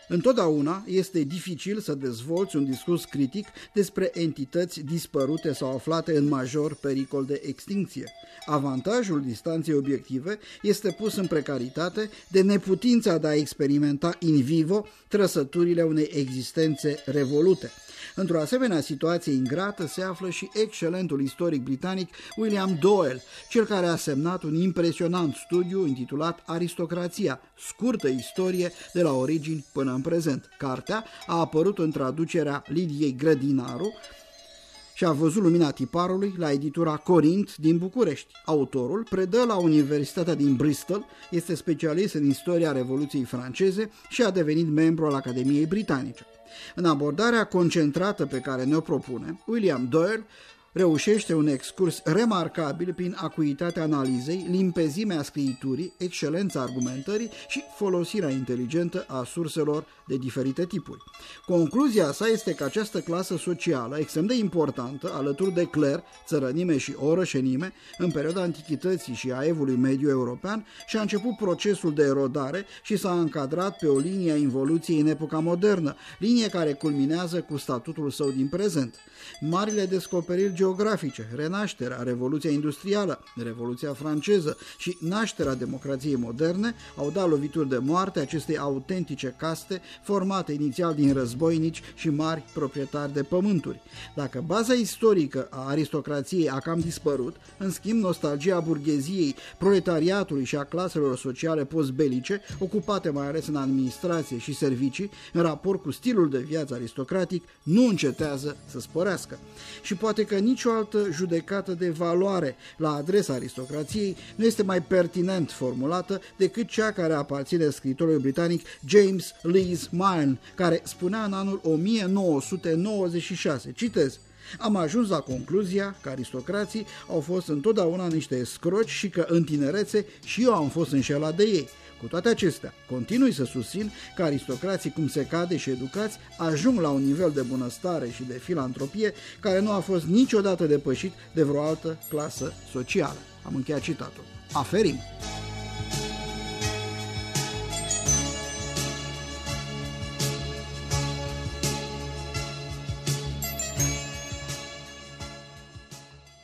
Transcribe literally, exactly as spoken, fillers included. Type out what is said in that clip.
Întotdeauna este dificil să dezvolți un discurs critic despre entități dispărute sau aflate în major pericol de extinție. Avantajul distanței obiective este pus în precaritate de neputința de a experimenta in vivo trăsăturile unei existențe revolute. Într-o asemenea situație ingrată se află și excelentul istoric britanic William Doyle, cel care a semnat un impresionant studiu intitulat Aristocrația, scurtă istorie de la origini până în prezent. Cartea a apărut în traducerea Lidiei Grădinaru și a văzut lumina tiparului la editura Corint din București. Autorul predă la Universitatea din Bristol, este specialist în istoria Revoluției franceze și a devenit membru al Academiei Britanice. În abordarea concentrată pe care ne-o propune, William Doyle reușește un excurs remarcabil prin acuitatea analizei, limpezimea scriiturii, excelența argumentării și folosirea inteligentă a surselor de diferite tipuri. Concluzia sa este că această clasă socială, extrem de importantă, alături de cler, țărănime și orășenime, în perioada Antichității și a Evului Mediu european, și-a început procesul de erodare și s-a încadrat pe o linie a involuției în epoca modernă, linie care culminează cu statutul său din prezent. Marile descoperiri geografice, renașterea, Revoluția Industrială, Revoluția Franceză și nașterea democrației moderne au dat lovituri de moarte acestei autentice caste formate inițial din războinici și mari proprietari de pământuri. Dacă baza istorică a aristocrației a cam dispărut, în schimb nostalgia burgheziei, proletariatului și a claselor sociale postbelice, ocupate mai ales în administrație și servicii, în raport cu stilul de viață aristocratic, nu încetează să sporească. Și poate că nicio altă judecată de valoare la adresa aristocrației nu este mai pertinent formulată decât cea care aparține scriitorului britanic James Lees Milne, care spunea în anul o mie nouă sute nouăzeci și șase, citez: "Am ajuns la concluzia că aristocrații au fost întotdeauna niște escroci și că în tinerețe și eu am fost înșelat de ei. Cu toate acestea, continui să susțin că aristocrații, cum se cade și educați, ajung la un nivel de bunăstare și de filantropie care nu a fost niciodată depășit de vreo altă clasă socială." Am încheiat citatul. Aferim!